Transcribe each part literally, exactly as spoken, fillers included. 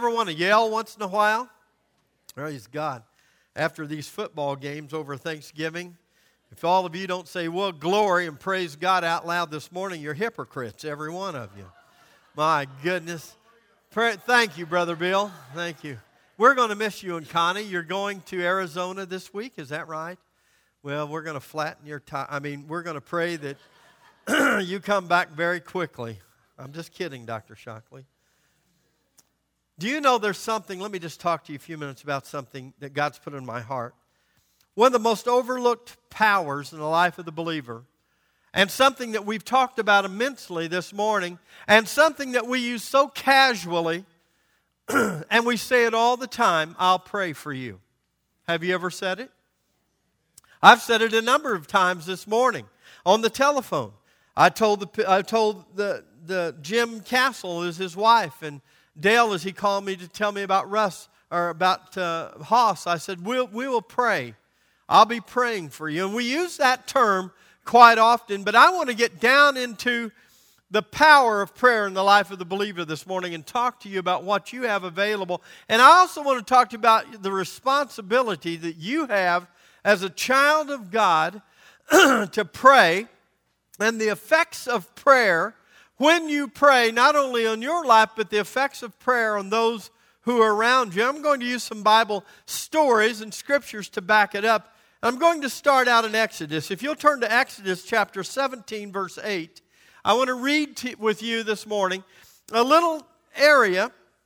ever want to yell once in a while? Praise God. After these football games over Thanksgiving, if all of you don't say, well, glory and praise God out loud this morning, you're hypocrites, every one of you. My goodness. Pray, thank you, Brother Bill. Thank you. We're going to miss you and Connie. You're going to Arizona this week, is that right? Well, we're going to flatten your time. I mean, we're going to pray that you come back very quickly. I'm just kidding, Doctor Shockley. Do you know there's something, let me just talk to you a few minutes about something that God's put in my heart. One of the most overlooked powers in the life of the believer, and something that we've talked about immensely this morning, and something that we use so casually, and we say it all the time, I'll pray for you. Have you ever said it? I've said it a number of times this morning on the telephone. I told the I told the the Jim Castle is his wife, and Dale, as he called me to tell me about Russ or about uh, Haas, I said we'll we will pray. I'll be praying for you, and we use that term quite often. But I want to get down into the power of prayer in the life of the believer this morning and talk to you about what you have available. And I also want to talk to you about the responsibility that you have as a child of God to pray, and the effects of prayer when you pray, not only on your life, but the effects of prayer on those who are around you. I'm going to use some Bible stories and scriptures to back it up. I'm going to start out in Exodus. If you'll turn to Exodus chapter seventeen, verse eight, I want to read to, with you this morning a little area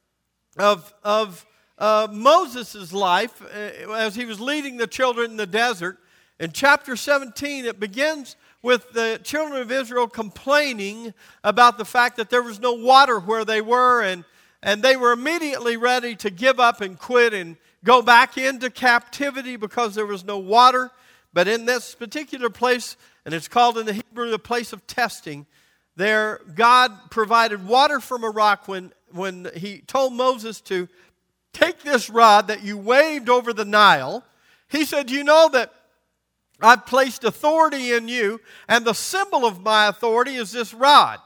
of, of uh, Moses' life uh, as he was leading the children in the desert. In chapter seventeen, it begins with the children of Israel complaining about the fact that there was no water where they were, and, and they were immediately ready to give up and quit and go back into captivity because there was no water. But in this particular place, and it's called in the Hebrew the place of testing, there God provided water from a rock when, when he told Moses to take this rod that you waved over the Nile. He said, you know that I've placed authority in you, and the symbol of my authority is this rod.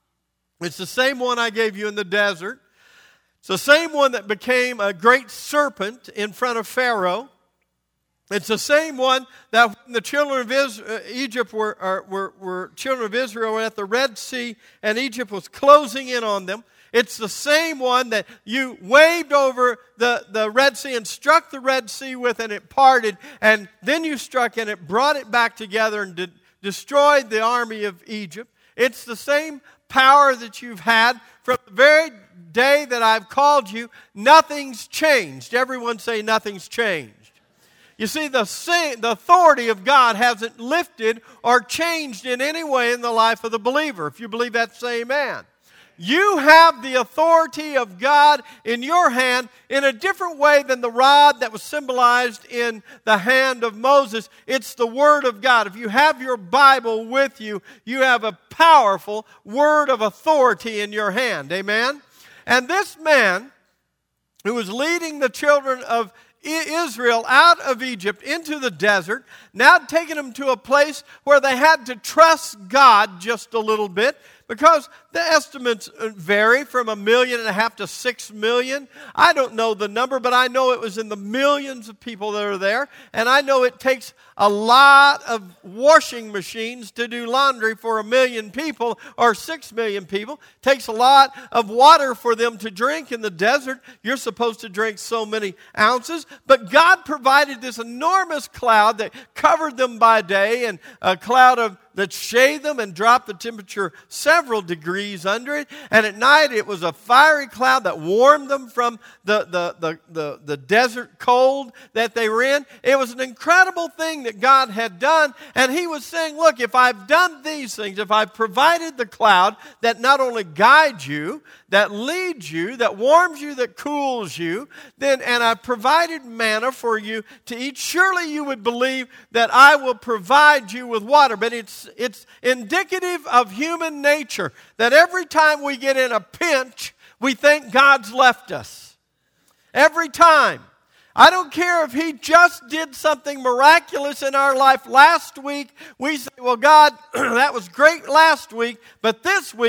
It's the same one I gave you in the desert. It's the same one that became a great serpent in front of Pharaoh. It's the same one that when the children of Israel, Egypt were, or, were, were children of Israel were at the Red Sea, and Egypt was closing in on them. It's the same one that you waved over the, the Red Sea and struck the Red Sea with, and it parted. And then you struck and it brought it back together and de- destroyed the army of Egypt. It's the same power that you've had from the very day that I've called you. Nothing's changed. Everyone say nothing's changed. You see, the, the authority of God hasn't lifted or changed in any way in the life of the believer. If you believe that, say amen. You have the authority of God in your hand in a different way than the rod that was symbolized in the hand of Moses. It's the Word of God. If you have your Bible with you, you have a powerful word of authority in your hand. Amen? And this man who was leading the children of Israel out of Egypt into the desert, now taking them to a place where they had to trust God just a little bit, because the estimates vary from a million and a half to six million. I don't know the number, but I know it was in the millions of people that are there. And I know it takes a lot of washing machines to do laundry for a million people or six million people. It takes a lot of water for them to drink in the desert. You're supposed to drink so many ounces. But God provided this enormous cloud that covered them by day, and a cloud of that shade them and dropped the temperature several degrees under it. And at night it was a fiery cloud that warmed them from the, the, the, the, the desert cold that they were in. It was an incredible thing that God had done. And he was saying, look, if I've done these things, if I've provided the cloud that not only guides you, that leads you, that warms you, that cools you, then and I've provided manna for you to eat, surely you would believe that I will provide you with water. But it's it's indicative of human nature that every time we get in a pinch, we think God's left us. Every time. I don't care if he just did something miraculous in our life last week. We say, well, God, that was great last week, but this week,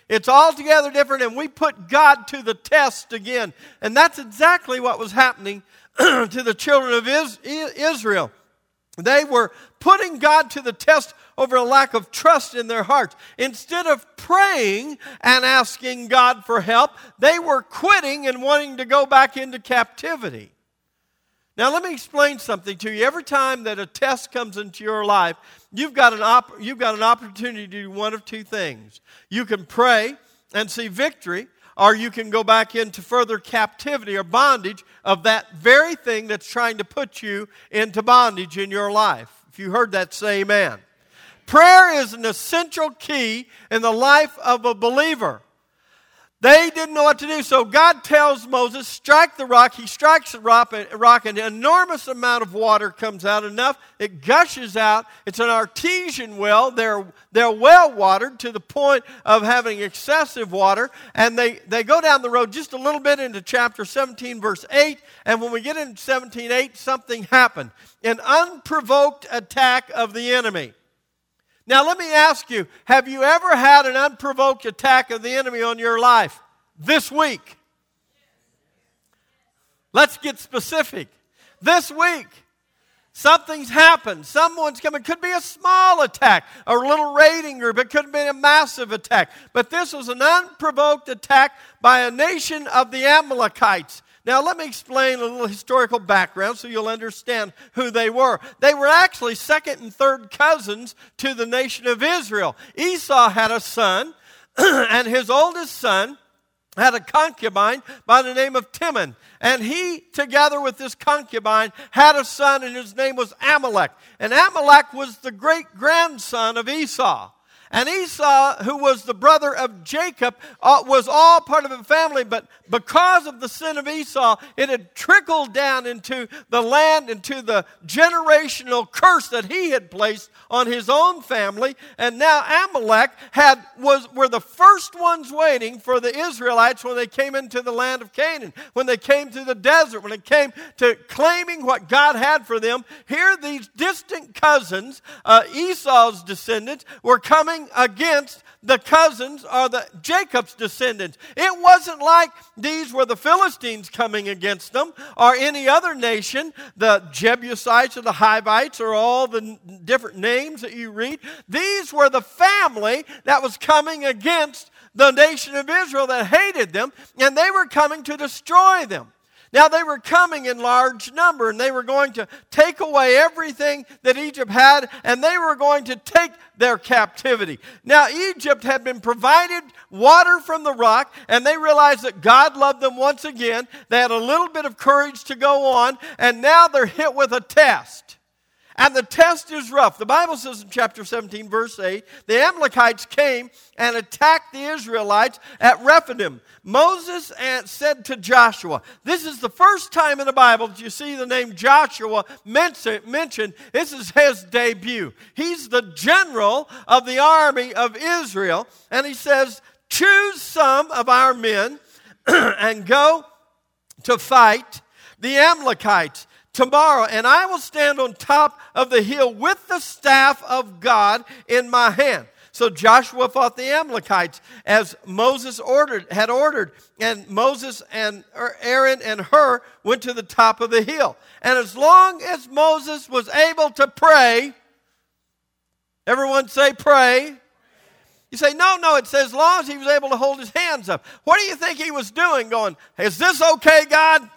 It's altogether different, and we put God to the test again. And that's exactly what was happening to the children of Israel. They were putting God to the test over a lack of trust in their hearts. Instead of praying and asking God for help, they were quitting and wanting to go back into captivity. Now, let me explain something to you. Every time that a test comes into your life, you've got an op- you've got an opportunity to do one of two things. You can pray and see victory, or you can go back into further captivity or bondage of that very thing that's trying to put you into bondage in your life. If you heard that, say amen. Prayer is an essential key in the life of a believer. They didn't know what to do, so God tells Moses, strike the rock. He strikes the rock, and an enormous amount of water comes out, enough it gushes out. It's an artesian well. They're, they're well watered to the point of having excessive water, and they, they go down the road just a little bit into chapter seventeen, verse eight, and when we get into seventeen eight, something happened. An unprovoked attack of the enemy. Now, let me ask you, have you ever had an unprovoked attack of the enemy on your life this week? Let's get specific. This week, something's happened. Someone's coming. It could be a small attack, a little raiding group. It could have been a massive attack. But this was an unprovoked attack by a nation of the Amalekites. Now, let me explain a little historical background so you'll understand who they were. They were actually second and third cousins to the nation of Israel. Esau had a son, and his oldest son had a concubine by the name of Timon. And he, together with this concubine, had a son, and his name was Amalek. And Amalek was the great-grandson of Esau. And Esau, who was the brother of Jacob, uh, was all part of a family, but because of the sin of Esau, it had trickled down into the land, into the generational curse that he had placed on his own family. And now Amalek had was were the first ones waiting for the Israelites when they came into the land of Canaan, when they came to the desert, when it came to claiming what God had for them. Here these distant cousins, uh, Esau's descendants, were coming against the cousins or the Jacob's descendants. It wasn't like these were the Philistines coming against them or any other nation, the Jebusites or the Hivites or all the different names that you read. These were the family that was coming against the nation of Israel that hated them, and they were coming to destroy them. Now, they were coming in large number, and they were going to take away everything that Egypt had, and they were going to take their captivity. Now, Egypt had been provided water from the rock, and they realized that God loved them once again. They had a little bit of courage to go on, and now they're hit with a test. And the test is rough. The Bible says in chapter seventeen, verse eight, the Amalekites came and attacked the Israelites at Rephidim. Moses said to Joshua, this is the first time in the Bible that you see the name Joshua mentioned. This is his debut. He's the general of the army of Israel. And he says, choose some of our men and go to fight the Amalekites tomorrow, and I will stand on top of the hill with the staff of God in my hand. So Joshua fought the Amalekites as Moses ordered, had ordered, and Moses and Aaron and Hur went to the top of the hill. And as long as Moses was able to pray, everyone say pray. You say, no, no, it says as long as he was able to hold his hands up. What do you think he was doing? Going, is this okay, God?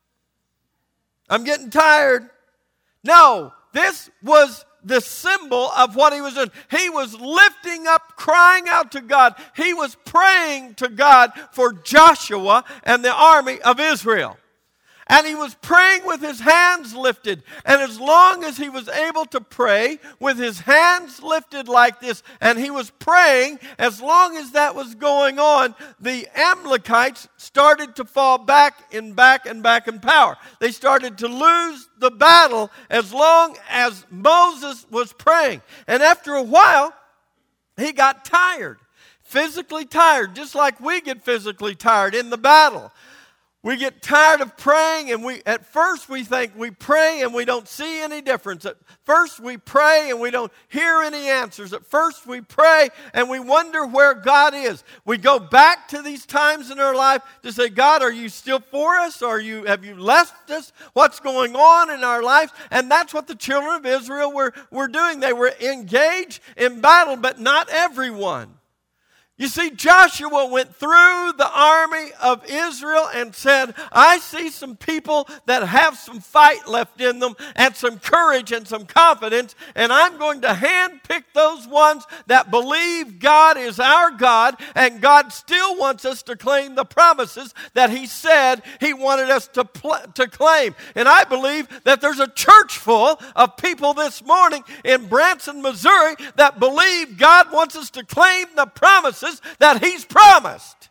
I'm getting tired. No, this was the symbol of what he was doing. He was lifting up, crying out to God. He was praying to God for Joshua and the army of Israel. And he was praying with his hands lifted. And as long as he was able to pray with his hands lifted like this, and he was praying, as long as that was going on, the Amalekites started to fall back and back and back in power. They started to lose the battle as long as Moses was praying. And after a while, he got tired, physically tired, just like we get physically tired in the battle. We get tired of praying, and we at first we think we pray and we don't see any difference. At first we pray and we don't hear any answers. At first we pray and we wonder where God is. We go back to these times in our life to say, God, are you still for us? Or are you, have you left us? What's going on in our lives? And that's what the children of Israel were, were doing. They were engaged in battle, but not everyone. You see, Joshua went through the army of Israel and said, I see some people that have some fight left in them and some courage and some confidence, and I'm going to handpick those ones that believe God is our God, and God still wants us to claim the promises that He said He wanted us to, pl- to claim. And I believe that there's a church full of people this morning in Branson, Missouri, that believe God wants us to claim the promises that He's promised.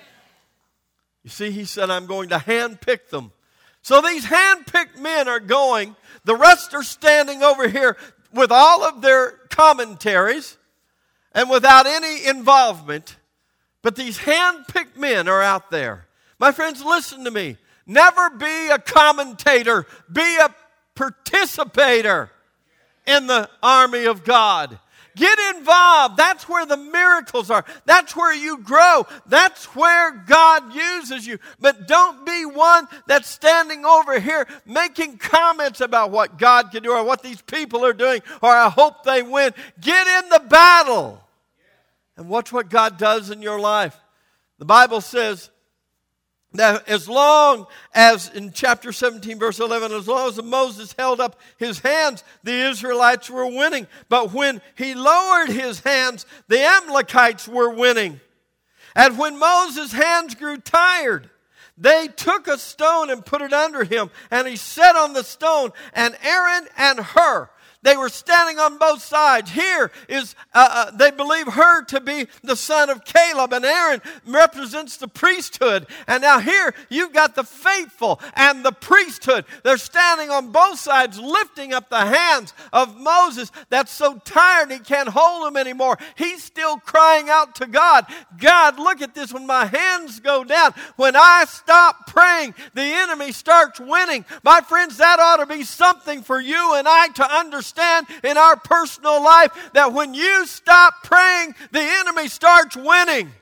You see, He said, I'm going to handpick them. So these handpicked men are going. The rest are standing over here with all of their commentaries and without any involvement. But these handpicked men are out there. My friends, listen to me. Never be a commentator. Be a participator in the army of God. Get involved. That's where the miracles are. That's where you grow. That's where God uses you. But don't be one that's standing over here making comments about what God can do or what these people are doing or I hope they win. Get in the battle and watch what God does in your life. The Bible says that as long as, in chapter seventeen, verse eleven, as long as Moses held up his hands, the Israelites were winning. But when he lowered his hands, the Amalekites were winning. And when Moses' hands grew tired, they took a stone and put it under him, and he sat on the stone, and Aaron and Hur, they were standing on both sides. Here is, uh, uh, they believe Hur to be the son of Caleb, and Aaron represents the priesthood. And now here you've got the faithful and the priesthood. They're standing on both sides, lifting up the hands of Moses that's so tired he can't hold them anymore. He's still crying out to God. God, look at this. When my hands go down, when I stop praying, the enemy starts winning. My friends, that ought to be something for you and I to understand in our personal life, that when you stop praying, the enemy starts winning.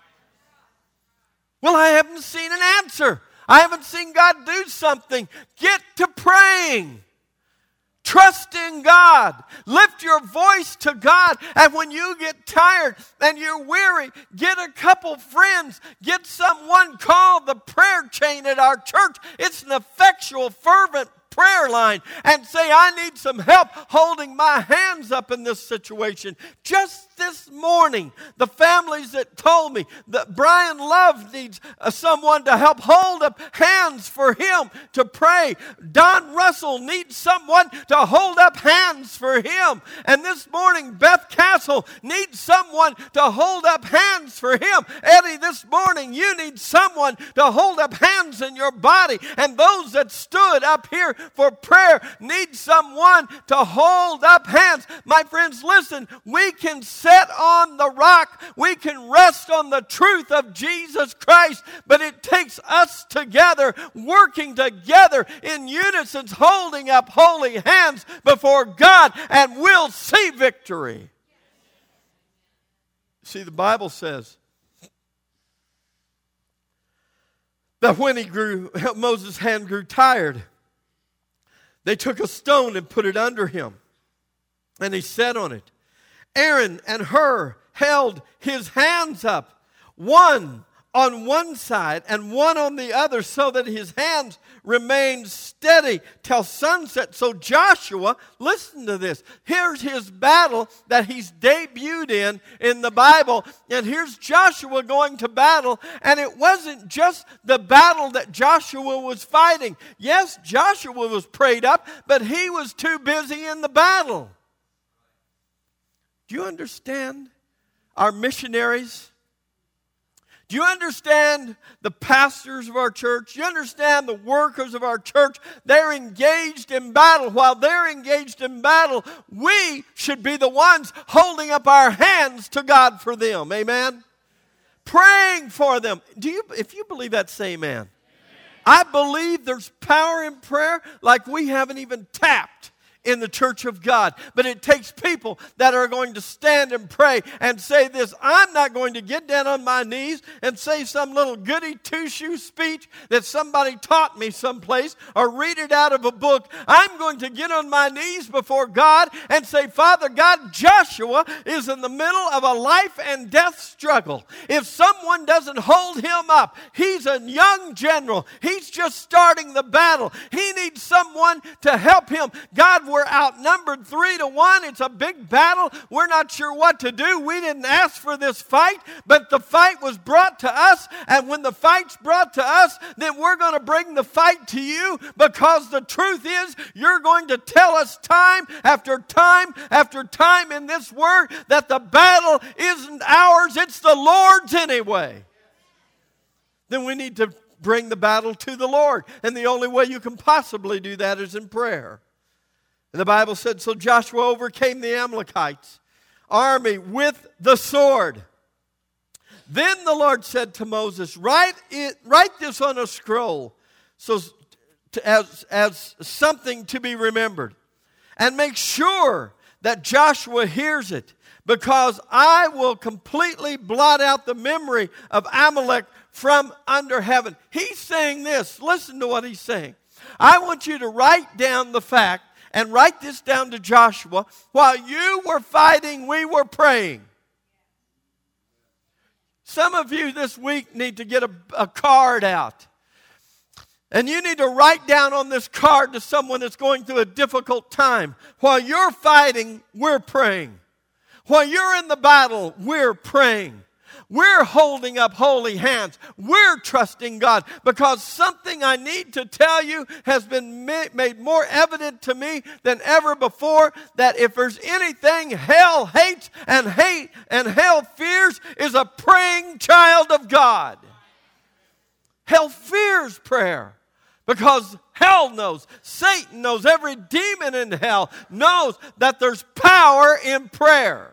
Well, I haven't seen an answer. I haven't seen God do something. Get to praying. Trust in God. Lift your voice to God. And when you get tired and you're weary, get a couple friends. Get someone called the prayer chain at our church. It's an effectual, fervent prayer line, and say, I need some help holding my hands up in this situation. Just this morning, the families that told me that Brian Love needs uh, someone to help hold up hands for him to pray. Don Russell needs someone to hold up hands for him. And this morning, Beth Castle needs someone to hold up hands for him. Eddie, this morning, you need someone to hold up hands in your body. And those that stood up here for prayer need someone to hold up hands. My friends, listen, we can set on the rock. We can rest on the truth of Jesus Christ, but it takes us together, working together in unison, holding up holy hands before God, and we'll see victory. See, the Bible says that when he grew, Moses' hand grew tired, they took a stone and put it under him, and he sat on it. Aaron and Hur held his hands up, one on one side and one on the other, so that his hands remained steady till sunset. So Joshua, listen to this. Here's his battle that he's debuted in in the Bible. And here's Joshua going to battle. And it wasn't just the battle that Joshua was fighting. Yes, Joshua was prayed up, but he was too busy in the battle. Do you understand our missionaries? Do you understand the pastors of our church? Do you understand the workers of our church? They're engaged in battle. While they're engaged in battle, we should be the ones holding up our hands to God for them. Amen? Praying for them. Do you? If you believe that, say amen. I believe there's power in prayer like we haven't even tapped in the church of God. But it takes people that are going to stand and pray and say this: I'm not going to get down on my knees and say some little goody two-shoe speech that somebody taught me someplace or read it out of a book. I'm going to get on my knees before God and say, Father God, Joshua is in the middle of a life and death struggle. If someone doesn't hold him up, he's a young general. He's just starting the battle. He needs someone to help him. God, we're outnumbered three to one. It's a big battle. We're not sure what to do. We didn't ask for this fight, but the fight was brought to us. And when the fight's brought to us, then we're going to bring the fight to you, because the truth is you're going to tell us time after time after time in this word that the battle isn't ours, it's the Lord's anyway. Then we need to bring the battle to the Lord. And the only way you can possibly do that is in prayer. And the Bible said, so Joshua overcame the Amalekites' army with the sword. Then the Lord said to Moses, write it, write this on a scroll, so to, as, as something to be remembered. And make sure that Joshua hears it, because I will completely blot out the memory of Amalek from under heaven. He's saying this. Listen to what he's saying. I want you to write down the fact, and write this down to Joshua. While you were fighting, we were praying. Some of you this week need to get a, a card out. And you need to write down on this card to someone that's going through a difficult time. While you're fighting, we're praying. While you're in the battle, we're praying. We're holding up holy hands. We're trusting God, because something I need to tell you has been made more evident to me than ever before, that if there's anything hell hates and hate and hell fears, is a praying child of God. Hell fears prayer, because hell knows, Satan knows, every demon in hell knows that there's power in prayer.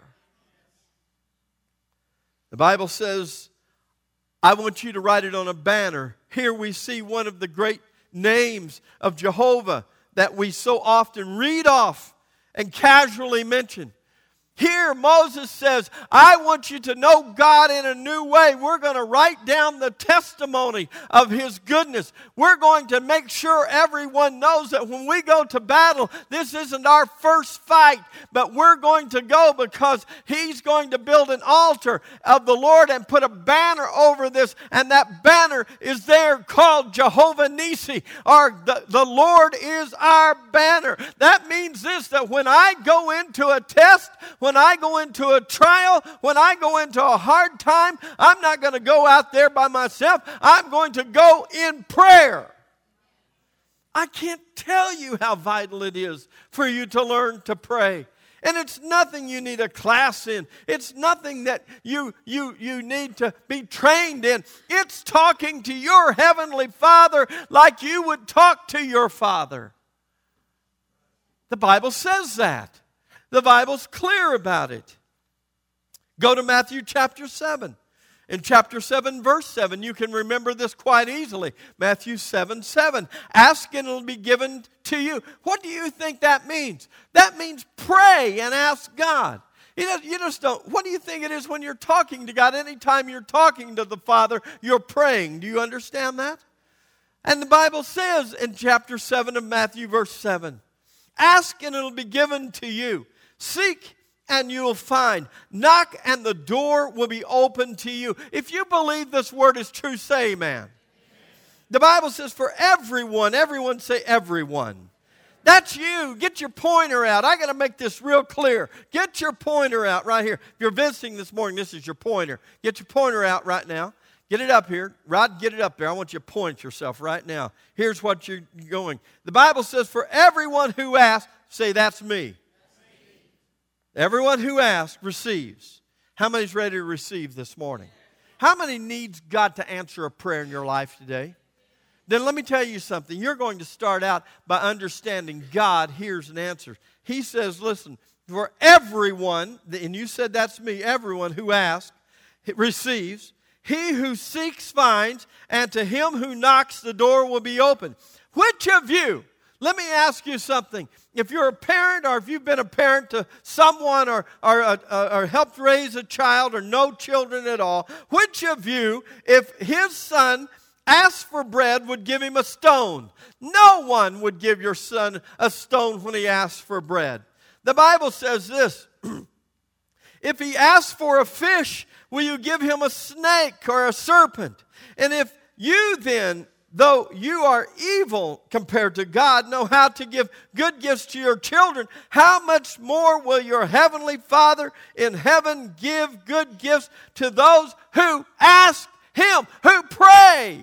The Bible says, I want you to write it on a banner. Here we see one of the great names of Jehovah that we so often read off and casually mention. Here Moses says, I want you to know God in a new way. We're going to write down the testimony of His goodness. We're going to make sure everyone knows that when we go to battle, this isn't our first fight, but we're going to go because He's going to build an altar of the Lord and put a banner over this, and that banner is there called Jehovah Nissi, or the, the Lord is our banner. That means this, that when I go into a test, when I go into a trial, when I go into a hard time, I'm not going to go out there by myself. I'm going to go in prayer. I can't tell you how vital it is for you to learn to pray. And it's nothing you need a class in. It's nothing that you, you, you need to be trained in. It's talking to your Heavenly Father like you would talk to your Father. The Bible says that. The Bible's clear about it. Go to Matthew chapter seven. In chapter seven, verse seven, you can remember this quite easily. Matthew seven, seven. Ask and it will be given to you. What do you think that means? That means pray and ask God. You know, you just don't. What do you think it is when you're talking to God? Anytime you're talking to the Father, you're praying. Do you understand that? And the Bible says in chapter seven of Matthew, verse seven, ask and it will be given to you. Seek and you will find. Knock and the door will be open to you. If you believe this word is true, say amen. Amen. The Bible says for everyone, everyone say everyone. That's you. Get your pointer out. I got to make this real clear. Get your pointer out right here. If you're visiting this morning, this is your pointer. Get your pointer out right now. Get it up here. Rod, get it up there. I want you to point yourself right now. Here's what you're going. The Bible says for everyone who asks, say that's me. Everyone who asks receives. How many's ready to receive this morning? How many needs God to answer a prayer in your life today? Then let me tell you something. You're going to start out by understanding God hears and answers. He says, listen, for everyone, and you said that's me, everyone who asks receives. He who seeks finds, and to him who knocks the door will be open. Which of you, let me ask you something. If you're a parent or if you've been a parent to someone or, or, or, or helped raise a child or no children at all, which of you, if his son asked for bread, would give him a stone? No one would give your son a stone when he asks for bread. The Bible says this, if he asks for a fish, will you give him a snake or a serpent? And if you then, though you are evil compared to God, know how to give good gifts to your children, how much more will your heavenly Father in heaven give good gifts to those who ask him, who pray?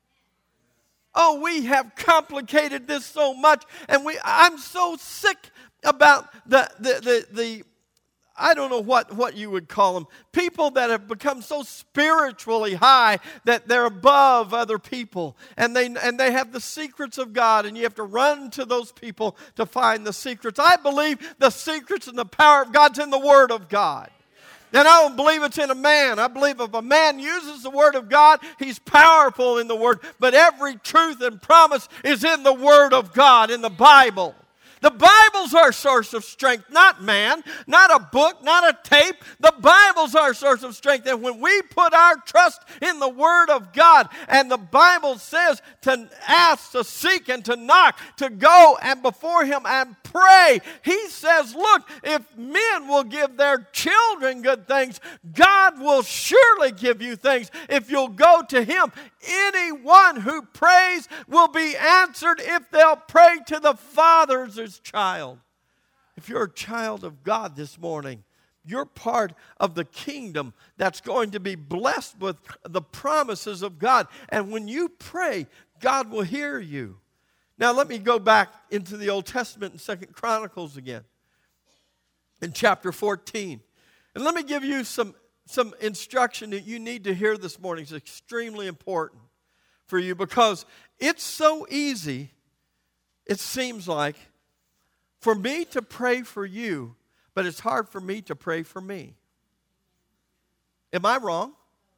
Oh, we have complicated this so much, and we I'm so sick about the the the, the I don't know what, what you would call them. People that have become so spiritually high that they're above other people. And they and they have the secrets of God. And you have to run to those people to find the secrets. I believe the secrets and the power of God's in the Word of God. And I don't believe it's in a man. I believe if a man uses the Word of God, he's powerful in the Word. But every truth and promise is in the Word of God, in the Bible. The Bible's our source of strength, not man, not a book, not a tape. The Bible's our source of strength. And when we put our trust in the Word of God, and the Bible says to ask, to seek, and to knock, to go and before Him and pray, He says, look, if men will give their children good things, God will surely give you things if you'll go to Him. Anyone who prays will be answered if they'll pray to the Father as his child. If you're a child of God this morning, you're part of the kingdom that's going to be blessed with the promises of God. And when you pray, God will hear you. Now let me go back into the Old Testament in Second Chronicles again, in chapter fourteen. And let me give you some Some instruction that you need to hear this morning. Is extremely important for you because it's so easy, it seems like, for me to pray for you, but it's hard for me to pray for me. Am I wrong?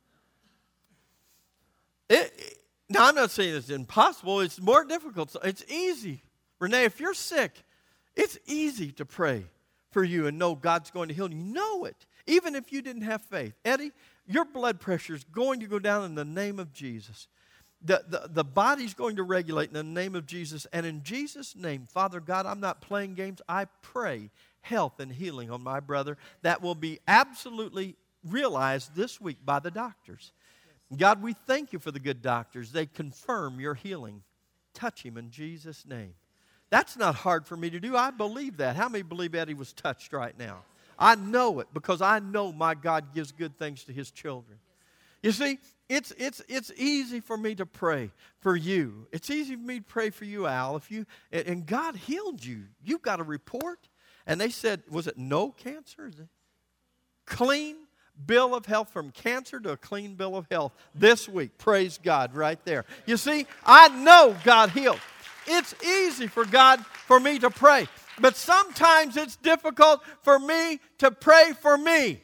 It, it, now, I'm not saying it's impossible. It's more difficult. It's easy. Renee, if you're sick, it's easy to pray for you and know God's going to heal you. You know it. Even if you didn't have faith. Eddie, your blood pressure is going to go down in the name of Jesus. The, the, the body's going to regulate in the name of Jesus. And in Jesus' name, Father God, I'm not playing games. I pray health and healing on my brother. That will be absolutely realized this week by the doctors. God, we thank you for the good doctors. They confirm your healing. Touch him in Jesus' name. That's not hard for me to do. I believe that. How many believe Eddie was touched right now? I know it because I know my God gives good things to His children. You see, it's it's it's easy for me to pray for you. It's easy for me to pray for you, Al. If you and God healed you, you got a report, and they said, was it no cancer? Clean bill of health, from cancer to a clean bill of health this week. Praise God, right there. You see, I know God healed. It's easy for God for me to pray. But sometimes it's difficult for me to pray for me.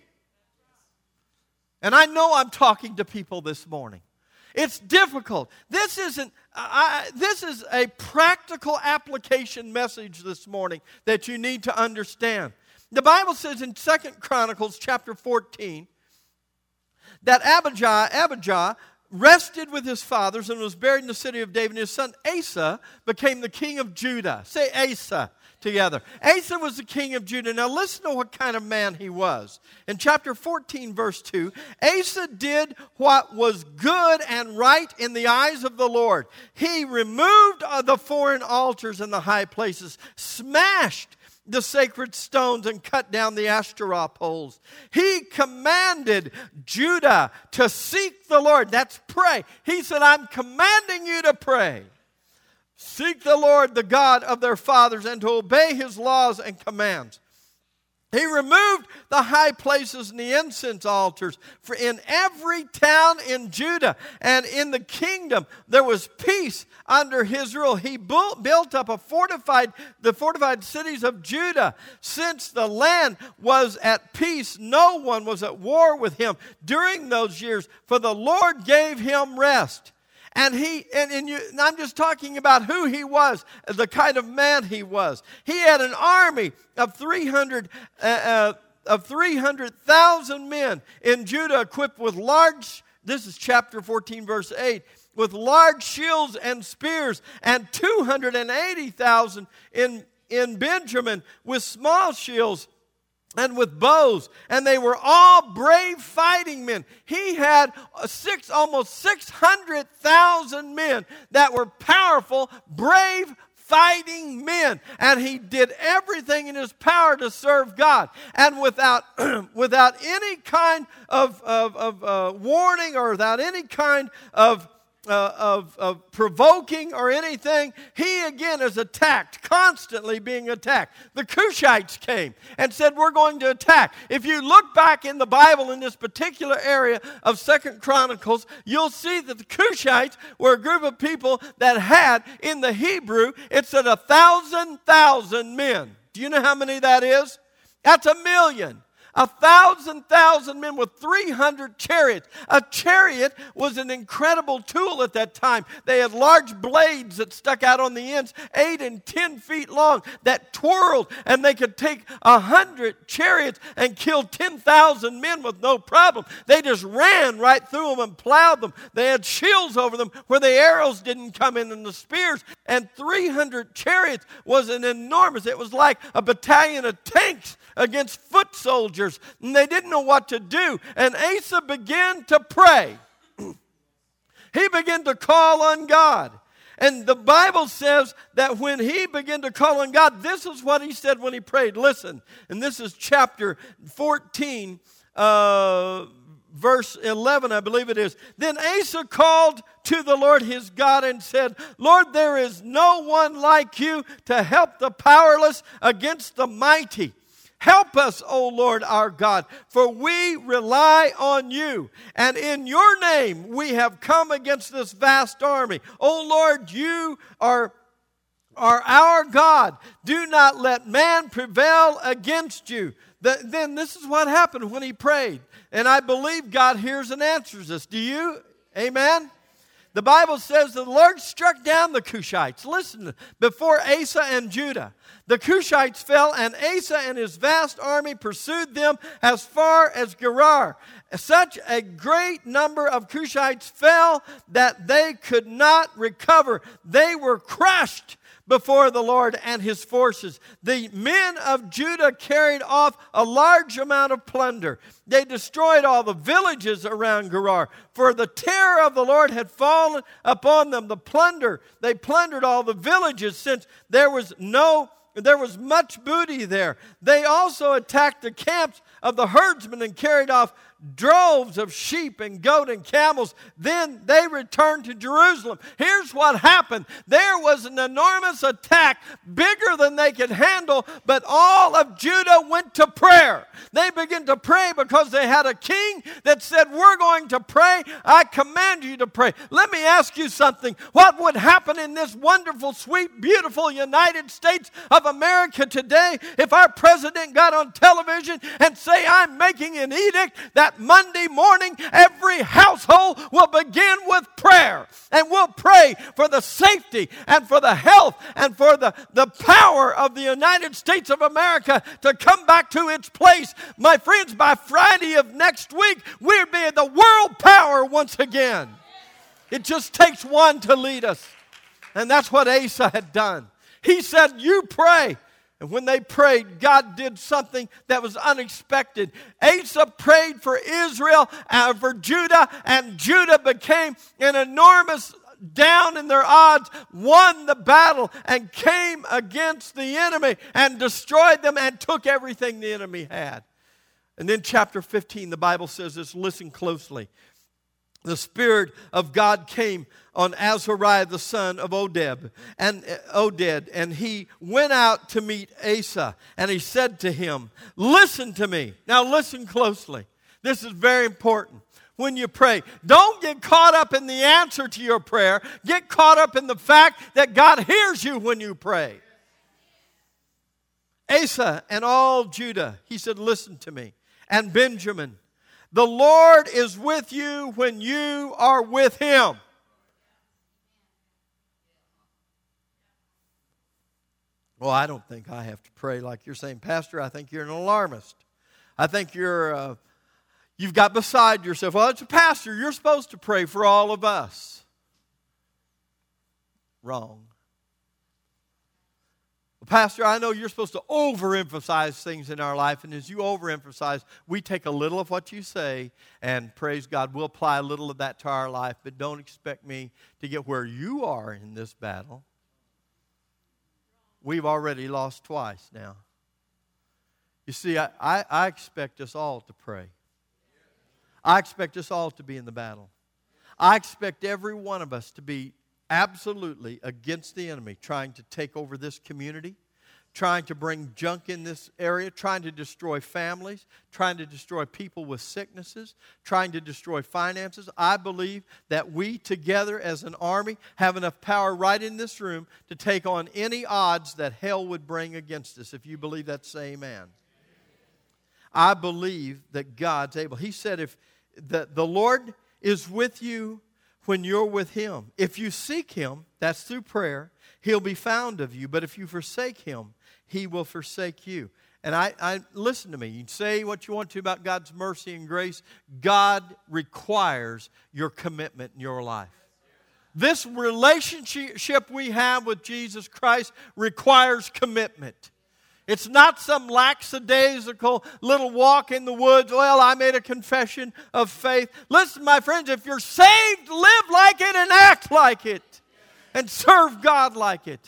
And I know I'm talking to people this morning. It's difficult. This isn't. I, this is a practical application message this morning that you need to understand. The Bible says in Second Chronicles chapter fourteen that Abijah, Abijah rested with his fathers and was buried in the city of David. And his son Asa became the king of Judah. Say Asa together. Asa was the king of Judah. Now listen to what kind of man he was. In chapter fourteen, verse two, Asa did what was good and right in the eyes of the Lord. He removed the foreign altars and the high places, smashed the sacred stones, and cut down the Ashtoreth poles. He commanded Judah to seek the Lord. That's pray. He said, I'm commanding you to pray. Seek the Lord, the God of their fathers, and to obey His laws and commands. He removed the high places and the incense altars for in every town in Judah and in the kingdom. There was peace under his rule. He built, built up a fortified, the fortified cities of Judah. Since the land was at peace, no one was at war with him during those years, for the Lord gave him rest. And he, and, and, you, and I'm just talking about who he was, the kind of man he was. He had an army of three hundred, uh, uh, of three hundred thousand men in Judah, equipped with large. This is chapter fourteen, verse eight, with large shields and spears, and two hundred and eighty thousand in in Benjamin with small shields and with bows, and they were all brave fighting men. He had six, almost six hundred thousand men that were powerful, brave fighting men, and he did everything in his power to serve God. And without, without any kind of, of, of uh, warning or without any kind of Uh, of, of provoking or anything, he again is attacked, constantly being attacked. The Cushites came and said, we're going to attack. If you look back in the Bible in this particular area of Second Chronicles, you'll see that the Cushites were a group of people that had, in the Hebrew, it said a thousand thousand men. Do you know how many that is? That's a million. A thousand thousand men with three hundred chariots. A chariot was an incredible tool at that time. They had large blades that stuck out on the ends, eight and ten feet long, that twirled, and they could take a hundred chariots and kill ten thousand men with no problem. They just ran right through them and plowed them. They had shields over them where the arrows didn't come in and the spears. And three hundred chariots was an enormous, it was like a battalion of tanks against foot soldiers, and they didn't know what to do. And Asa began to pray. He began to call on God. And the Bible says that when he began to call on God, this is what he said when he prayed. Listen, and this is chapter fourteen, uh, verse eleven, I believe it is. Then Asa called to the Lord his God and said, Lord, there is no one like you to help the powerless against the mighty. Help us, O Lord our God, for we rely on you. And in your name we have come against this vast army. O Lord, you are, are our God. Do not let man prevail against you. The, then this is what happened when he prayed. And I believe God hears and answers us. Do you? Amen? The Bible says the Lord struck down the Cushites. Listen, before Asa and Judah. The Cushites fell, and Asa and his vast army pursued them as far as Gerar. Such a great number of Cushites fell that they could not recover. They were crushed before the Lord and his forces. The men of Judah carried off a large amount of plunder. They destroyed all the villages around Gerar, for the terror of the Lord had fallen upon them. The plunder, they plundered all the villages, since there was no There was much booty there. They also attacked the camps of the herdsmen and carried off droves of sheep and goat and camels. Then they returned to Jerusalem. Here's what happened. There was an enormous attack, bigger than they could handle, but all of Judah went to prayer. They began to pray because they had a king that said, we're going to pray. I command you to pray. Let me ask you something. What would happen in this wonderful, sweet, beautiful United States of America today if our president got on television and say, I'm making an edict that Monday morning every household will begin with prayer, and we'll pray for the safety and for the health and for the, the power of the United States of America to come back to its place. My friends, by Friday of next week, we'll be the world power once again. It just takes one to lead us. And that's what Asa had done. He said, you pray. And when they prayed, God did something that was unexpected. Asa prayed for Israel and for Judah, and Judah became an enormous, down in their odds, won the battle and came against the enemy and destroyed them and took everything the enemy had. And then chapter fifteen, the Bible says this, listen closely. the Spirit of God came on Azariah the son of Oded, and Oded, and he went out to meet Asa, and he said to him, listen to me. Now listen closely. This is very important. When you pray, don't get caught up in the answer to your prayer. Get caught up in the fact that God hears you when you pray. Asa and all Judah, he said, listen to me. And Benjamin, the Lord is with you when you are with Him. Well, I don't think I have to pray like you're saying, Pastor. I think you're an alarmist. I think you're, uh, you've got beside yourself. Well, it's a pastor. You're supposed to pray for all of us. Wrong. Well, Pastor, I know you're supposed to overemphasize things in our life, and as you overemphasize, we take a little of what you say, and praise God, we'll apply a little of that to our life, but don't expect me to get where you are in this battle. We've already lost twice now. You see, I, I, I expect us all to pray. I expect us all to be in the battle. I expect every one of us to be absolutely against the enemy, trying to take over this community, trying to bring junk in this area, trying to destroy families, trying to destroy people with sicknesses, trying to destroy finances. I believe that we together as an army have enough power right in this room to take on any odds that hell would bring against us. If you believe that, say amen. I believe that God's able. He said if the, the Lord is with you when you're with Him. If you seek Him, that's through prayer, He'll be found of you. But if you forsake Him, He will forsake you. And I, I listen to me. You can say what you want to about God's mercy and grace. God requires your commitment in your life. This relationship we have with Jesus Christ requires commitment. It's not some lackadaisical little walk in the woods. Well, I made a confession of faith. Listen, my friends, if you're saved, live like it and act like it. And serve God like it.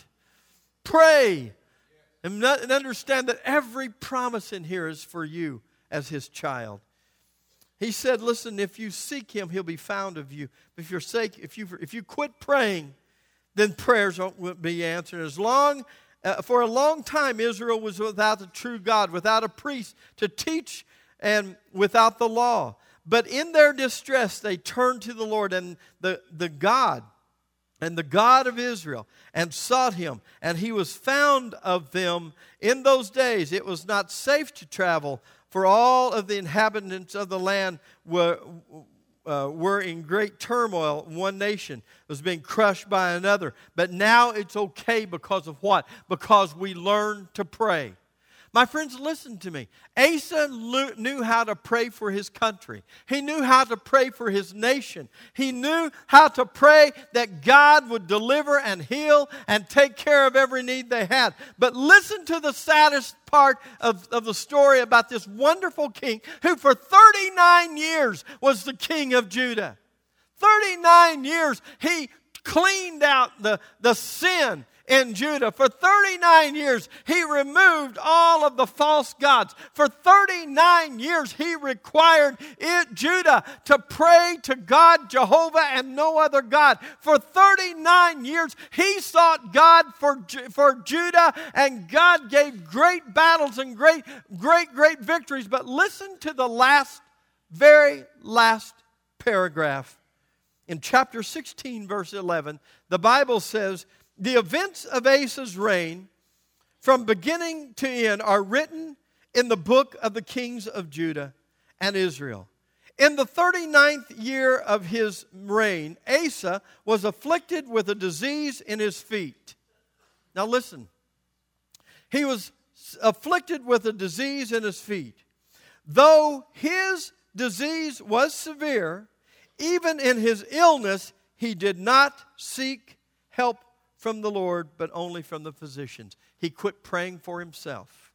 Pray. And understand that every promise in here is for you as His child. He said, listen, if you seek Him, He'll be found of you. If you're sake, if you if you quit praying, then prayers won't be answered. As long Uh, for a long time, Israel was without the true God, without a priest to teach, and without the law. But in their distress, they turned to the Lord and the, the God, and the God of Israel, and sought Him. And He was found of them in those days. It was not safe to travel, for all of the inhabitants of the land were Uh, were in great turmoil. One nation was being crushed by another. But now it's okay because of what? Because we learn to pray. My friends, listen to me. Asa knew how to pray for his country. He knew how to pray for his nation. He knew how to pray that God would deliver and heal and take care of every need they had. But listen to the saddest part of, of the story about this wonderful king who for thirty-nine years was the king of Judah. thirty-nine years he cleaned out the, the sin in Judah. For thirty-nine years, he removed all of the false gods. For thirty-nine years, he required it, Judah to pray to God, Jehovah, and no other God. For thirty-nine years, he sought God for, for Judah, and God gave great battles and great, great, great victories. But listen to the last, very last paragraph. In chapter sixteen, verse eleven, the Bible says, the events of Asa's reign from beginning to end are written in the book of the kings of Judah and Israel. In the thirty-ninth year of his reign, Asa was afflicted with a disease in his feet. Now listen. He was afflicted with a disease in his feet. Though his disease was severe, even in his illness, he did not seek help from the Lord, but only from the physicians. He quit praying for himself.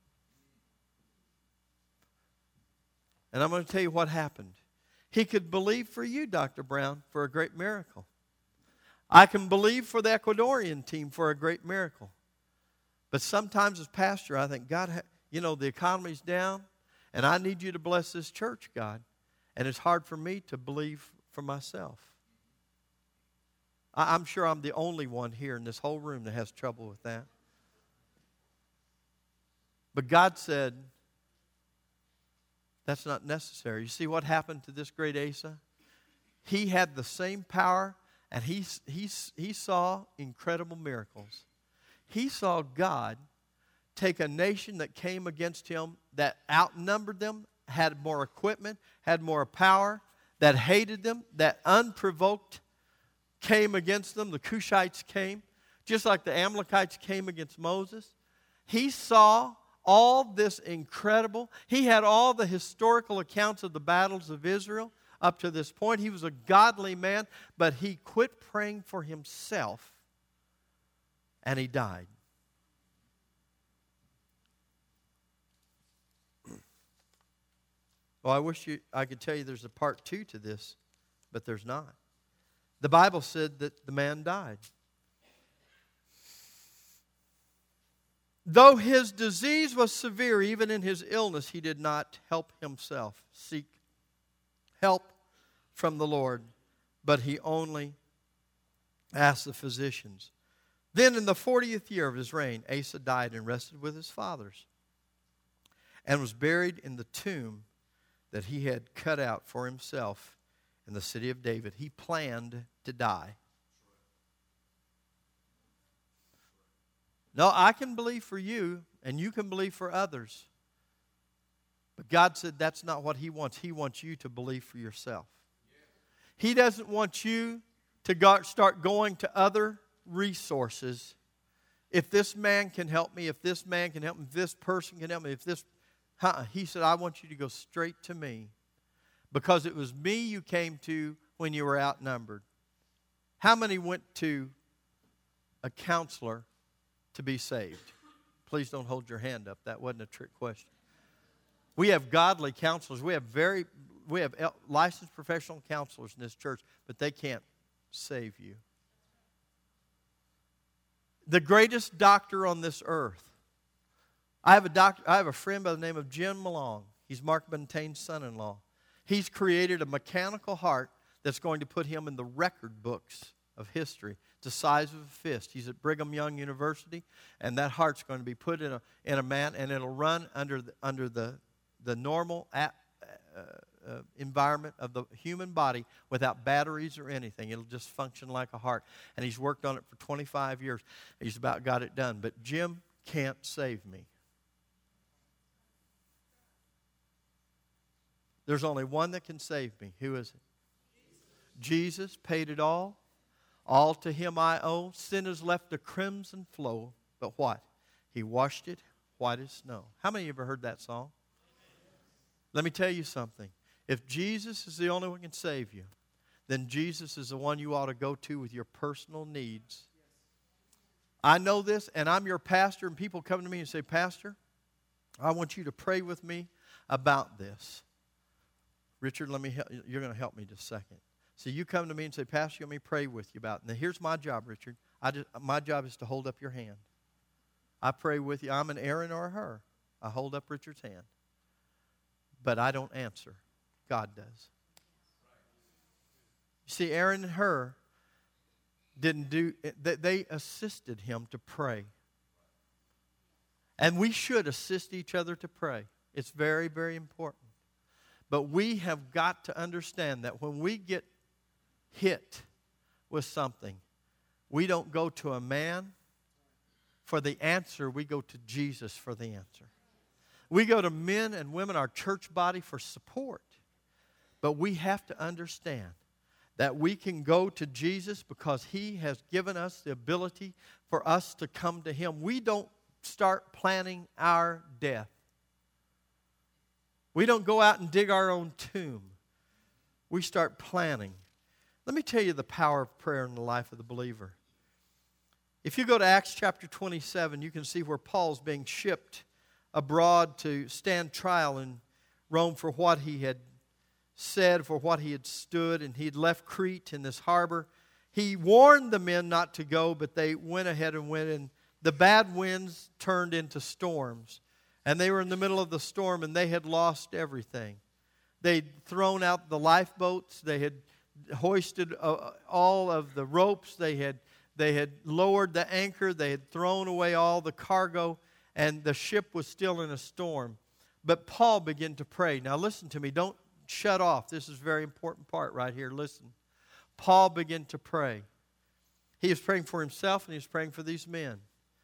And I'm going to tell you what happened. He could believe for you, Doctor Brown, for a great miracle. I can believe for the Ecuadorian team for a great miracle. But sometimes as pastor, I think, God, you know, the economy's down, and I need you to bless this church, God. And it's hard for me to believe for myself. I, I'm sure I'm the only one here in this whole room that has trouble with that. But God said, that's not necessary. You see what happened to this great Asa? He had the same power, and he, he, he saw incredible miracles. He saw God take a nation that came against him, that outnumbered them, had more equipment, had more power, that hated them, that unprovoked came against them. The Cushites came, just like the Amalekites came against Moses. He saw all this incredible. He had all the historical accounts of the battles of Israel up to this point. He was a godly man, but he quit praying for himself, and he died. Well, I wish you, I could tell you there's a part two to this, but there's not. The Bible said that the man died. Though his disease was severe, even in his illness, he did not help himself, seek help from the Lord, but he only asked the physicians. Then in the fortieth year of his reign, Asa died and rested with his fathers, and was buried in the tomb that he had cut out for himself in the city of David. He planned to die. No, I can believe for you, and you can believe for others. But God said that's not what He wants. He wants you to believe for yourself. He doesn't want you to go, start going to other resources. If this man can help me, if this man can help me, if this person can help me, if this... Huh, he said, I want you to go straight to me, because it was me you came to when you were outnumbered. How many went to a counselor to be saved? Please don't hold your hand up. That wasn't a trick question. We have godly counselors. We have very, we have licensed professional counselors in this church, but they can't save you. The greatest doctor on this earth. I have a doctor. I have a friend by the name of Jim Malone. He's Mark Buntain's son-in-law. He's created a mechanical heart that's going to put him in the record books of history. It's the size of a fist. He's at Brigham Young University, and that heart's going to be put in a in a man, and it'll run under the, under the the normal at, uh, uh, environment of the human body without batteries or anything. It'll just function like a heart. And he's worked on it for twenty-five years. He's about got it done. But Jim can't save me. There's only one that can save me. Who is it? Jesus. Jesus paid it all. All to Him I owe. Sin has left a crimson flow. But what? He washed it white as snow. How many of you ever heard that song? Let me tell you something. If Jesus is the only one who can save you, then Jesus is the one you ought to go to with your personal needs. I know this, and I'm your pastor, and people come to me and say, Pastor, I want you to pray with me about this. Richard, let me help, you're going to help me just a second. So you come to me and say, Pastor, let me pray with you about it. Now, here's my job, Richard. I just, my job is to hold up your hand. I pray with you. I'm an Aaron or a her. I hold up Richard's hand. But I don't answer. God does. You see, Aaron and her didn't do, they assisted him to pray. And we should assist each other to pray. It's very, very important. But we have got to understand that when we get hit with something, we don't go to a man for the answer. We go to Jesus for the answer. We go to men and women, our church body, for support. But we have to understand that we can go to Jesus because He has given us the ability for us to come to Him. We don't start planning our death. We don't go out and dig our own tomb. We start planning. Let me tell you the power of prayer in the life of the believer. If you go to Acts chapter twenty-seven, you can see where Paul's being shipped abroad to stand trial in Rome for what he had said, for what he had stood, and he had left Crete in this harbor. He warned the men not to go, but they went ahead and went, and the bad winds turned into storms. And they were in the middle of the storm, and they had lost everything. They'd thrown out the lifeboats. They had hoisted uh, all of the ropes. They had, they had lowered the anchor. They had thrown away all the cargo. And the ship was still in a storm. But Paul began to pray. Now listen to me. Don't shut off. This is a very important part right here. Listen. Paul began to pray. He was praying for himself and he was praying for these men.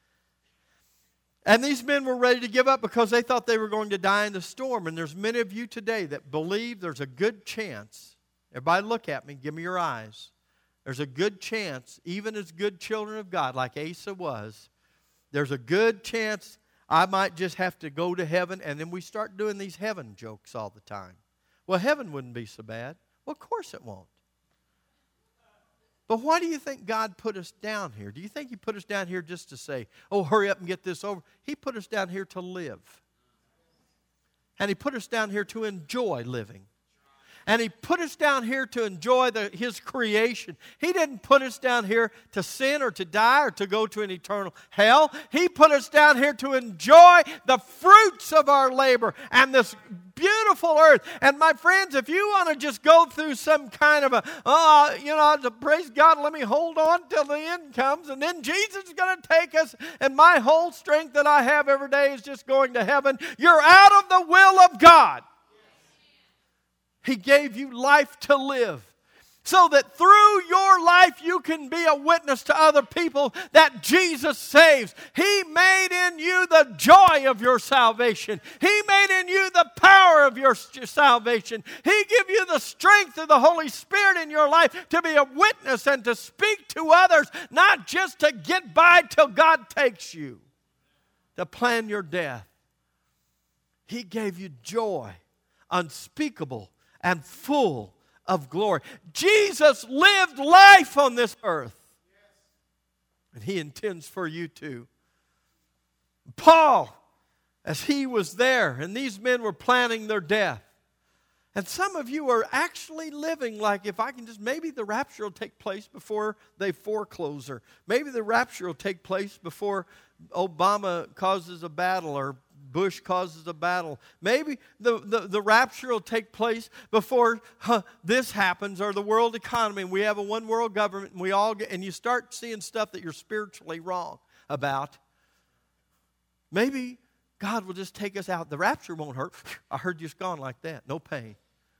And these men were ready to give up because they thought they were going to die in the storm. And there's many of you today that believe there's a good chance. Everybody look at me. Give me your eyes. There's a good chance, even as good children of God, like Asa was, there's a good chance I might just have to go to heaven. And then we start doing these heaven jokes all the time. Well, heaven wouldn't be so bad. Well, of course it won't. But why do you think God put us down here? Do you think He put us down here just to say, oh, hurry up and get this over? He put us down here to live. And He put us down here to enjoy living. And He put us down here to enjoy the, His creation. He didn't put us down here to sin or to die or to go to an eternal hell. He put us down here to enjoy the fruits of our labor and this beautiful earth. And my friends, if you want to just go through some kind of a, uh, you know, to praise God, let me hold on till the end comes, and then Jesus is going to take us, and my whole strength that I have every day is just going to heaven. You're out of the will of God. He gave you life to live so that through your life you can be a witness to other people that Jesus saves. He made in you the joy of your salvation. He made in you the power of your salvation. He gave you the strength of the Holy Spirit in your life to be a witness and to speak to others, not just to get by till God takes you, to plan your death. He gave you joy unspeakable and full of glory. Jesus lived life on this earth. And He intends for you to. Paul, as he was there, and these men were planning their death. And some of you are actually living like, if I can just, maybe the rapture will take place before they foreclose her. Maybe the rapture will take place before Obama causes a battle or Bush causes a battle. Maybe the, the, the rapture will take place before huh, this happens, or the world economy. We have a one world government, and we all get, and you start seeing stuff that you're spiritually wrong about. Maybe God will just take us out. The rapture won't hurt. I heard you just gone like that. No pain.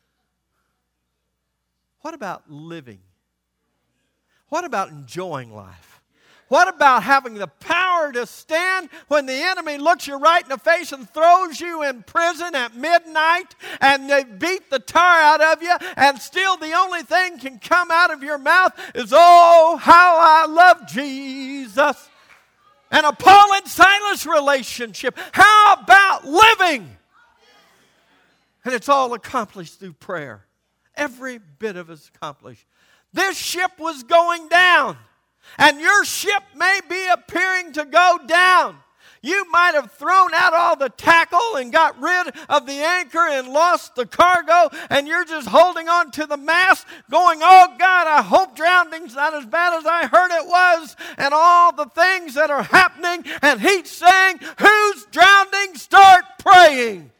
What about living? What about enjoying life? What about having the power to stand when the enemy looks you right in the face and throws you in prison at midnight and they beat the tar out of you, and still the only thing can come out of your mouth is, oh, how I love Jesus. And a Paul and Silas relationship. How about living? And it's all accomplished through prayer. Every bit of it's accomplished. This ship was going down. And your ship may be appearing to go down. You might have thrown out all the tackle and got rid of the anchor and lost the cargo, and you're just holding on to the mast going, oh God, I hope drowning's not as bad as I heard it was, and all the things that are happening. And He's saying, who's drowning? Start praying.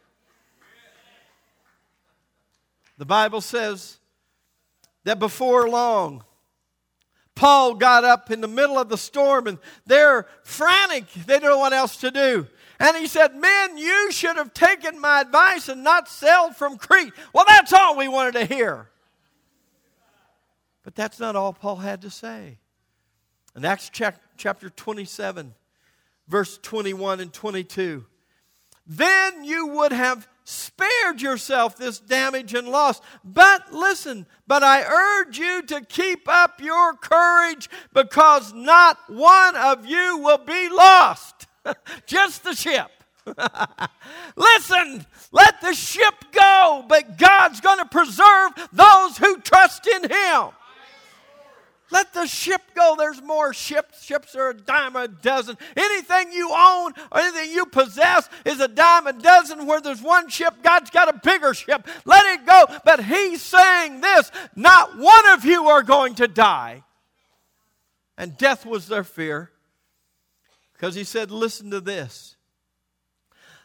The Bible says that before long, Paul got up in the middle of the storm, and they're frantic. They don't know what else to do. And he said, men, you should have taken my advice and not sailed from Crete. Well, that's all we wanted to hear. But that's not all Paul had to say. In Acts chapter twenty-seven, verse twenty-one and twenty-two, then you would have spared yourself this damage and loss. But listen, but I urge you to keep up your courage, because not one of you will be lost. Just the ship. Listen, let the ship go, but God's going to preserve those who trust in Him. Let the ship go. There's more ships. Ships are a dime a dozen. Anything you own or anything you possess is a dime a dozen. Where there's one ship, God's got a bigger ship. Let it go. But He's saying this, not one of you are going to die. And death was their fear. Because He said, listen to this.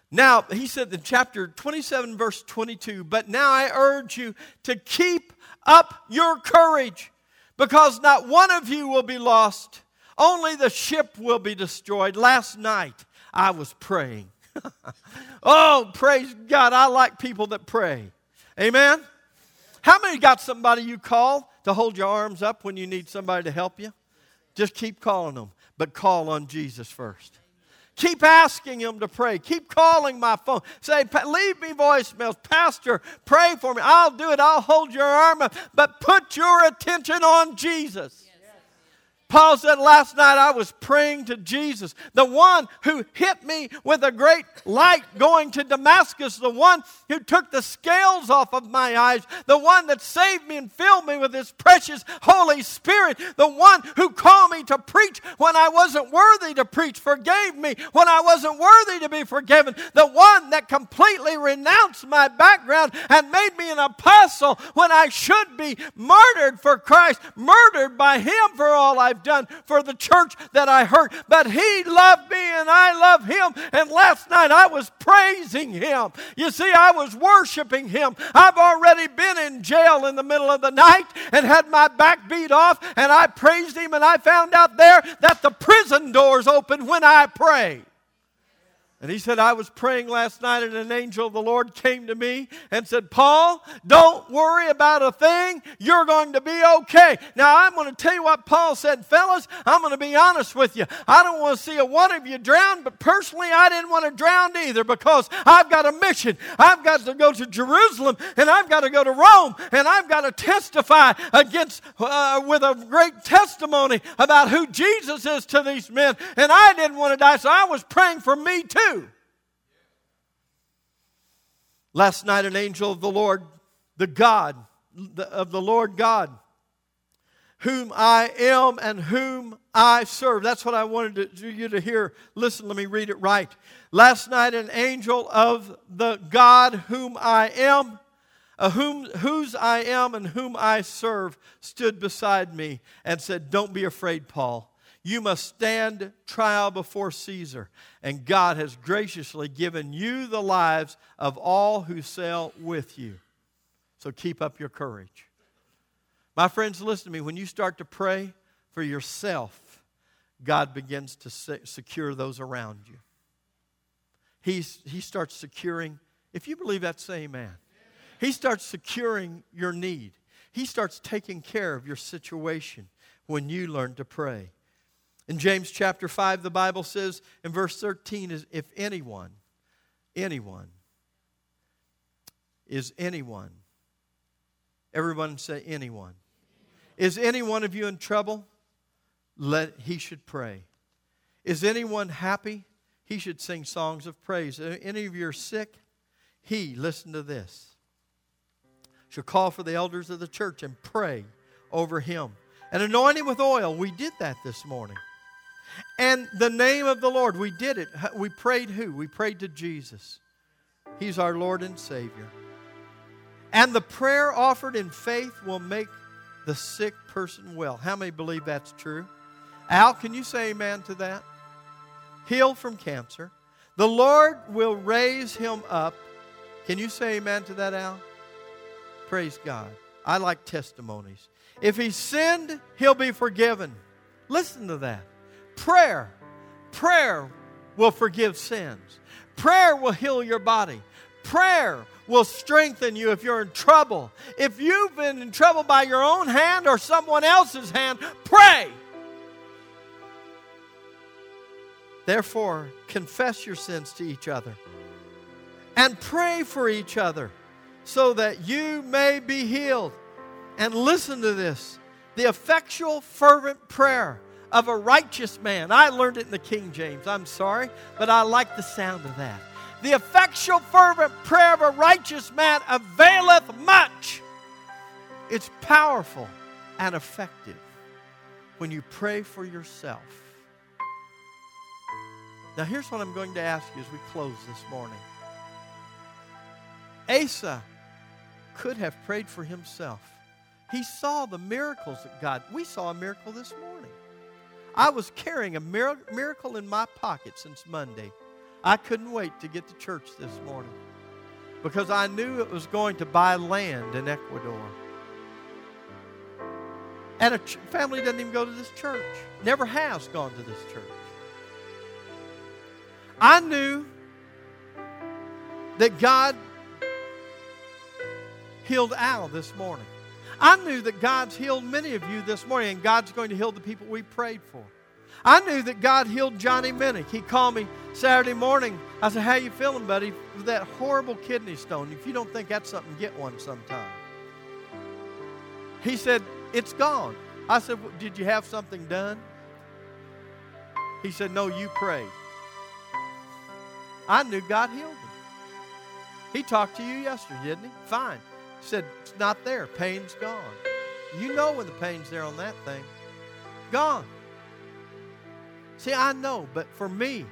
Now, he said in chapter twenty-seven, verse twenty-two, but now I urge you to keep up your courage, because not one of you will be lost. Only the ship will be destroyed. Last night, I was praying. Oh, praise God. I like people that pray. Amen? How many got somebody you call to hold your arms up when you need somebody to help you? Just keep calling them, but call on Jesus first. Keep asking Him to pray. Keep calling my phone. Say, leave me voicemails. Pastor, pray for me. I'll do it. I'll hold your arm up. But put your attention on Jesus. Paul said, last night I was praying to Jesus, the one who hit me with a great light going to Damascus, the one who took the scales off of my eyes, the one that saved me and filled me with His precious Holy Spirit, the one who called me to preach when I wasn't worthy to preach, forgave me when I wasn't worthy to be forgiven, the one that completely renounced my background and made me an apostle when I should be martyred for Christ, murdered by Him for all I've done for the church that I hurt. But He loved me and I love Him. And last night I was praising Him. You see, I was worshiping Him. I've already been in jail in the middle of the night and had my back beat off, and I praised Him, and I found out there that the prison doors opened when I prayed. And he said, I was praying last night and an angel of the Lord came to me and said, Paul, don't worry about a thing. You're going to be okay. Now, I'm going to tell you what Paul said. Fellas, I'm going to be honest with you. I don't want to see a one of you drown, but personally, I didn't want to drown either, because I've got a mission. I've got to go to Jerusalem, and I've got to go to Rome, and I've got to testify against, uh, with a great testimony about who Jesus is to these men. And I didn't want to die, so I was praying for me too. Last night, an angel of the Lord, the God, the, of the Lord God, whom I am and whom I serve. That's what I wanted to, you to hear. Listen, let me read it right. Last night, an angel of the God whom I am, uh, whom, whose I am and whom I serve, stood beside me and said, don't be afraid, Paul. You must stand trial before Caesar, and God has graciously given you the lives of all who sail with you. So keep up your courage. My friends, listen to me. When you start to pray for yourself, God begins to secure those around you. He's, he starts securing, if you believe that, say amen. He starts securing your need. He starts taking care of your situation when you learn to pray. In James chapter five, the Bible says in verse thirteen, is if anyone, anyone, is anyone, everyone say anyone. Is any one of you in trouble? Let he should pray. Is anyone happy? He should sing songs of praise. Any of you are sick? He, listen to this, shall call for the elders of the church and pray over him and anoint him with oil. We did that this morning. And the name of the Lord, we did it. We prayed who? We prayed to Jesus. He's our Lord and Savior. And the prayer offered in faith will make the sick person well. How many believe that's true? Al, can you say amen to that? Healed from cancer. The Lord will raise him up. Can you say amen to that, Al? Praise God. I like testimonies. If he sinned, he'll be forgiven. Listen to that. Prayer, prayer will forgive sins. Prayer will heal your body. Prayer will strengthen you if you're in trouble. If you've been in trouble by your own hand or someone else's hand, pray. Therefore, confess your sins to each other and pray for each other so that you may be healed. And listen to this. The effectual, fervent prayer of a righteous man. I learned it in the King James. I'm sorry, but I like the sound of that. The effectual, fervent prayer of a righteous man availeth much. It's powerful and effective when you pray for yourself. Now, here's what I'm going to ask you as we close this morning. Asa could have prayed for himself. He saw the miracles that God... We saw a miracle this morning. I was carrying a miracle in my pocket since Monday. I couldn't wait to get to church this morning because I knew it was going to buy land in Ecuador. And a ch- family doesn't even go to this church. Never has gone to this church. I knew that God healed Al this morning. I knew that God's healed many of you this morning, and God's going to heal the people we prayed for. I knew that God healed Johnny Minnick. He called me Saturday morning. I said, how you feeling, buddy? With that horrible kidney stone. If you don't think that's something, get one sometime. He said, it's gone. I said, well, did you have something done? He said, no, you prayed. I knew God healed him. He talked to you yesterday, didn't he? Fine. He said, it's not there. Pain's gone. You know when the pain's there on that thing. Gone. See, I know, but for me,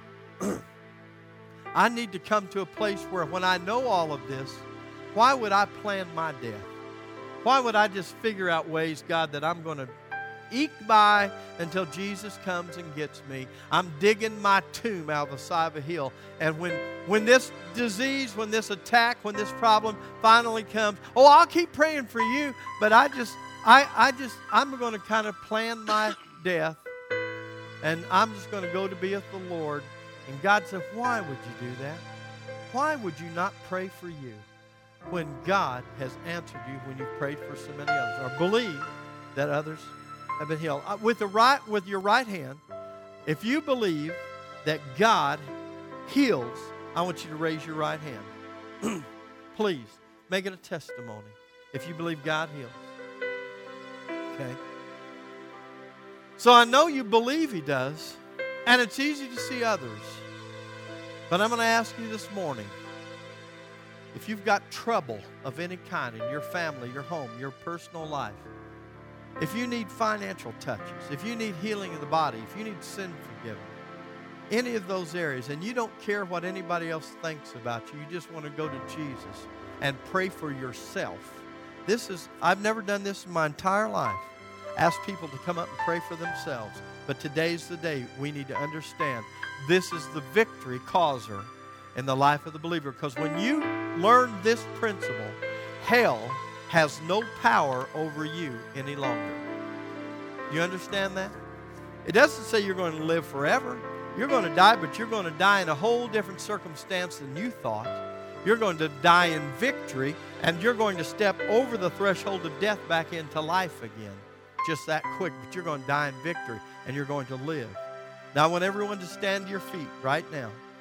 I need to come to a place where when I know all of this, why would I plan my death? Why would I just figure out ways, God, that I'm going to eke by until Jesus comes and gets me? I'm digging my tomb out of the side of a hill. And when, when this disease, when this attack, when this problem finally comes, oh, I'll keep praying for you, but I just, I, I just, I'm going to kind of plan my death. And I'm just going to go to be with the Lord. And God said, why would you do that? Why would you not pray for you when God has answered you when you've prayed for so many others? Or believe that others have been healed. With, the right, with your right hand, if you believe that God heals, I want you to raise your right hand. Please, make it a testimony if you believe God heals. Okay? So I know you believe He does, and it's easy to see others. But I'm going to ask you this morning, if you've got trouble of any kind in your family, your home, your personal life, if you need financial touches, if you need healing of the body, if you need sin forgiven, any of those areas, and you don't care what anybody else thinks about you, you just want to go to Jesus and pray for yourself. This is, I've never done this in my entire life. Ask people to come up and pray for themselves. But today's the day we need to understand this is the victory causer in the life of the believer. Because when you learn this principle, hell has no power over you any longer. You understand that? It doesn't say you're going to live forever. You're going to die, but you're going to die in a whole different circumstance than you thought. You're going to die in victory, and you're going to step over the threshold of death back into life again. Just that quick, but you're going to die in victory, and you're going to live. Now I want everyone to stand to your feet right now.